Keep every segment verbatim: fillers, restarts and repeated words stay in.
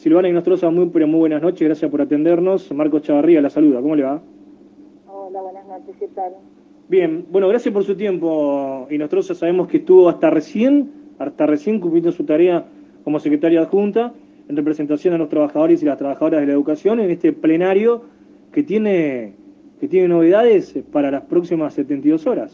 Silvana Inostroza, muy, pero muy buenas noches, gracias por atendernos. Marcos Chavarría la saluda, ¿cómo le va? Hola, buenas noches, ¿qué tal? Bien, bueno, gracias por su tiempo, Inostroza. Sabemos que estuvo hasta recién, hasta recién cumpliendo su tarea como secretaria adjunta en representación a los trabajadores y las trabajadoras de la educación en este plenario que tiene, que tiene novedades para las próximas setenta y dos horas.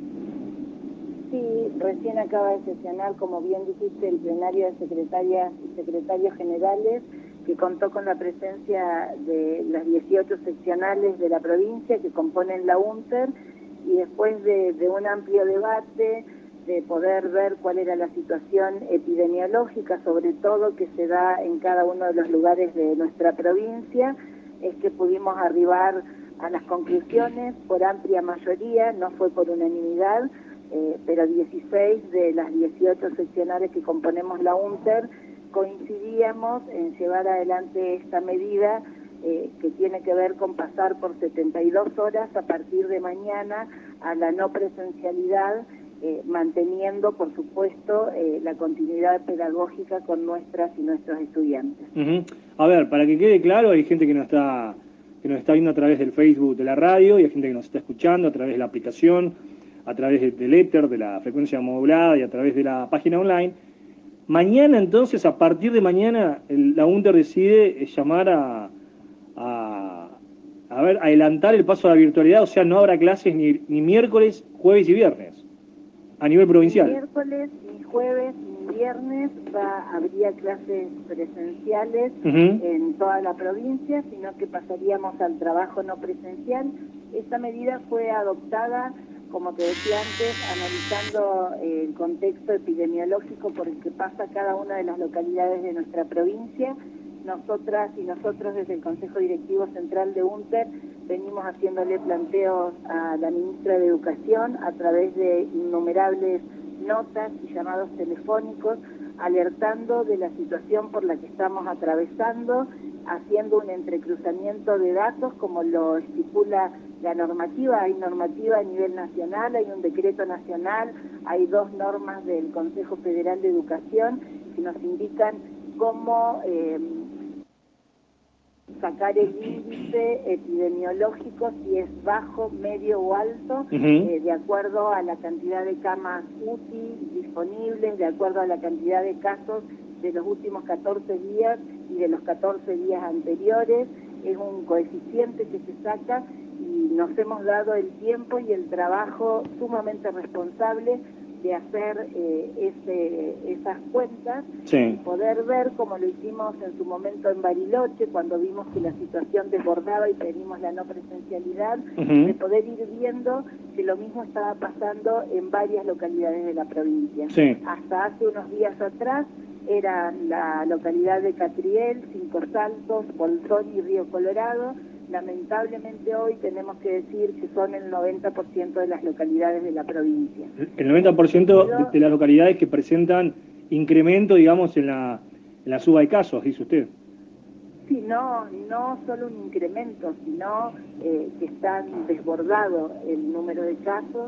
Sí, recién acaba de sesionar, como bien dijiste, el plenario de secretarias y secretarios generales, que contó con la presencia de las dieciocho seccionales de la provincia que componen la UNTER, y después de, de un amplio debate, de poder ver cuál era la situación epidemiológica, sobre todo que se da en cada uno de los lugares de nuestra provincia, es que pudimos arribar a las conclusiones por amplia mayoría, no fue por unanimidad, eh, pero dieciséis de las dieciocho seccionales que componemos la UNTER coincidíamos en llevar adelante esta medida eh, que tiene que ver con pasar por setenta y dos horas a partir de mañana a la no presencialidad, eh, manteniendo, por supuesto, eh, la continuidad pedagógica con nuestras y nuestros estudiantes. Uh-huh. A ver, para que quede claro, hay gente que nos está que nos está viendo a través del Facebook de la radio, y hay gente que nos está escuchando a través de la aplicación, a través del éter, de la frecuencia modulada y a través de la página online. Mañana, entonces, a partir de mañana, el, la UNTER decide llamar a, a, a ver, adelantar el paso a la virtualidad, o sea, no habrá clases ni, ni miércoles, jueves y viernes, a nivel provincial. Ni miércoles, ni jueves, ni viernes va, habría clases presenciales uh-huh. en toda la provincia, sino que pasaríamos al trabajo no presencial. Esta medida fue adoptada, como te decía antes, analizando el contexto epidemiológico por el que pasa cada una de las localidades de nuestra provincia. Nosotras y nosotros desde el Consejo Directivo Central de UNTER venimos haciéndole planteos a la ministra de Educación a través de innumerables notas y llamados telefónicos, alertando de la situación por la que estamos atravesando, haciendo un entrecruzamiento de datos como lo estipula la normativa. Hay normativa a nivel nacional, hay un decreto nacional, hay dos normas del Consejo Federal de Educación que nos indican cómo eh, sacar el índice epidemiológico, si es bajo, medio o alto, uh-huh. eh, de acuerdo a la cantidad de camas U C I disponibles, de acuerdo a la cantidad de casos de los últimos catorce días y de los catorce días anteriores. Es un coeficiente que se saca y nos hemos dado el tiempo y el trabajo sumamente responsable de hacer eh, ese, esas cuentas, sí. Y poder ver, como lo hicimos en su momento en Bariloche, cuando vimos que la situación desbordaba y pedimos la no presencialidad, uh-huh. de poder ir viendo que lo mismo estaba pasando en varias localidades de la provincia. Sí. Hasta hace unos días atrás era la localidad de Catriel, Cinco Saltos, Bolsón y Río Colorado. Lamentablemente hoy tenemos que decir que son el noventa por ciento de las localidades de la provincia. El noventa por ciento de, de las localidades que presentan incremento, digamos, en la, en la suba de casos, dice usted. Sí, no, no solo un incremento, sino eh, que está desbordado el número de casos,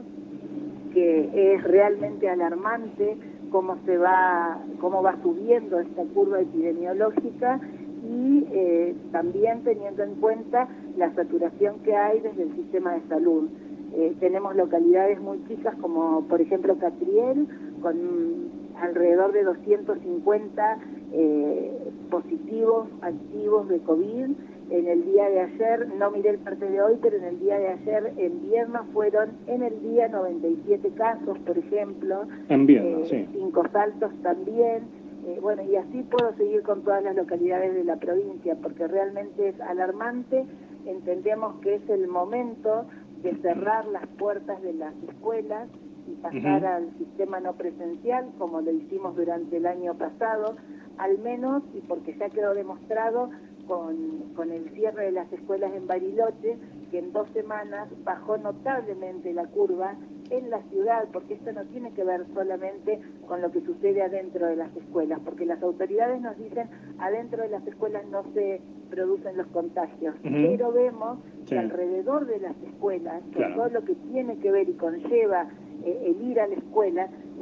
que es realmente alarmante cómo se va, cómo va subiendo esta curva epidemiológica, y eh, también teniendo en cuenta la saturación que hay desde el sistema de salud. Eh, tenemos localidades muy chicas como por ejemplo Catriel, con alrededor de doscientos cincuenta eh, positivos activos de COVID. En el día de ayer, no miré el parte de hoy, pero en el día de ayer, en Vierno, fueron en el día noventa y siete casos, por ejemplo. En Vierno, eh, sí. Cinco Saltos también. Eh, bueno, y así puedo seguir con todas las localidades de la provincia, porque realmente es alarmante. Entendemos que es el momento de cerrar las puertas de las escuelas y pasar uh-huh. al sistema no presencial, como lo hicimos durante el año pasado, al menos, y porque ya quedó demostrado con, con el cierre de las escuelas en Bariloche, que en dos semanas bajó notablemente la curva en la ciudad, porque esto no tiene que ver solamente con lo que sucede adentro de las escuelas, porque las autoridades nos dicen adentro de las escuelas no se producen los contagios, uh-huh. pero vemos sí. que alrededor de las escuelas, con claro. todo lo que tiene que ver y conlleva eh, el ir a la escuela,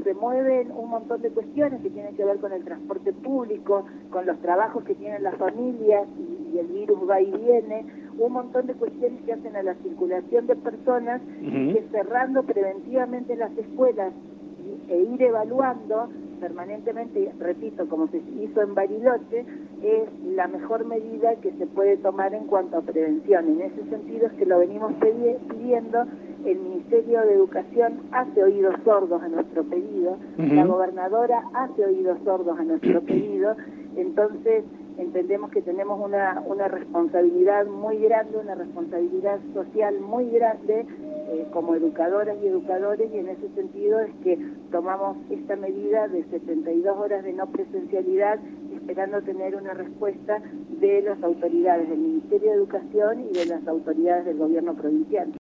se mueven un montón de cuestiones que tienen que ver con el transporte público, con los trabajos que tienen las familias y, y el virus va y viene, un montón de cuestiones que hacen a la circulación de personas, uh-huh. que cerrando preventivamente las escuelas y, e ir evaluando permanentemente, repito, como se hizo en Bariloche, es la mejor medida que se puede tomar en cuanto a prevención. En ese sentido es que lo venimos pidiendo. El Ministerio de Educación hace oídos sordos a nuestro pedido, uh-huh. la gobernadora hace oídos sordos a nuestro pedido, entonces entendemos que tenemos una, una responsabilidad muy grande, una responsabilidad social muy grande eh, como educadoras y educadores, y en ese sentido es que tomamos esta medida de setenta y dos horas de no presencialidad, esperando tener una respuesta de las autoridades del Ministerio de Educación y de las autoridades del gobierno provincial.